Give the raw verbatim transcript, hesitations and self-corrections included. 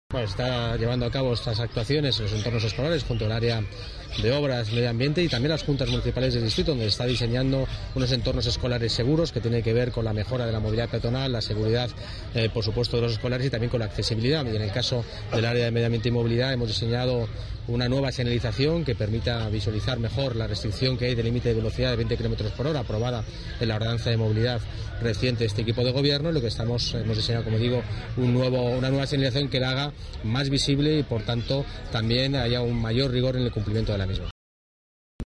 Bueno, está llevando a cabo estas actuaciones en los entornos escolares junto al área de obras, medio ambiente y también las juntas municipales del distrito, donde está diseñando unos entornos escolares seguros que tienen que ver con la mejora de la movilidad peatonal, la seguridad, eh, por supuesto, de los escolares y también con la accesibilidad. Y en el caso del área de medio ambiente y movilidad hemos diseñado una nueva señalización que permita visualizar mejor la restricción que hay de límite de velocidad de veinte kilómetros por hora, aprobada en la ordenanza de movilidad reciente de este equipo de gobierno, en lo que estamos, hemos diseñado, como digo, un nuevo, una nueva señalización que la haga más visible y, por tanto, también haya un mayor rigor en el cumplimiento de la misma.